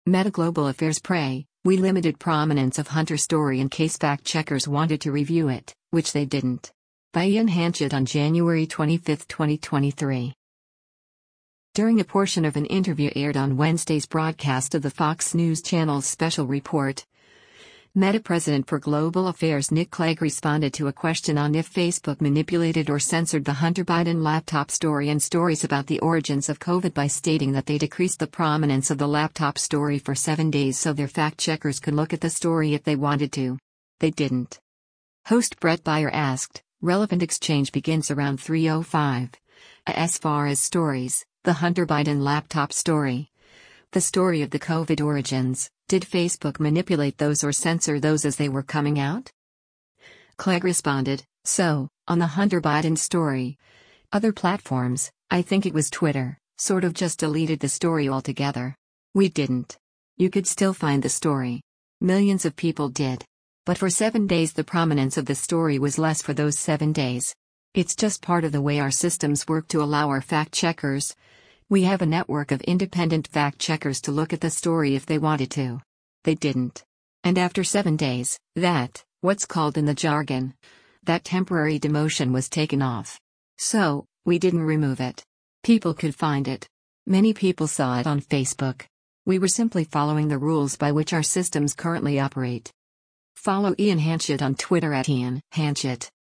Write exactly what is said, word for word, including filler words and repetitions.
Meta Global Affairs Pray, we limited prominence of Hunter story in case fact-checkers wanted to review it, which they didn't. By Ian Hanchett on January twenty-fifth, twenty twenty-three. During a portion of an interview aired on Wednesday's broadcast of the Fox News Channel's special report, Meta President for Global Affairs Nick Clegg responded to a question on if Facebook manipulated or censored the Hunter Biden laptop story and stories about the origins of COVID by stating that they decreased the prominence of the laptop story for seven days so their fact-checkers could look at the story if they wanted to. They didn't. Host Brett Baier asked, relevant exchange begins around three oh five. As far as stories, the Hunter Biden laptop story. The story of the COVID origins, did Facebook manipulate those or censor those as they were coming out? Clegg responded, so, on the Hunter Biden story. Other platforms, I think it was Twitter, sort of just deleted the story altogether. We didn't. You could still find the story. Millions of people did. But for seven days the prominence of the story was less for those seven days. It's just part of the way our systems work to allow our fact-checkers. We have a network of independent fact-checkers to look at the story if they wanted to. They didn't. And after seven days, that, what's called in the jargon, that temporary demotion was taken off. So, we didn't remove it. People could find it. Many people saw it on Facebook. We were simply following the rules by which our systems currently operate. Follow Ian Hanchett on Twitter at Ian Hanchett.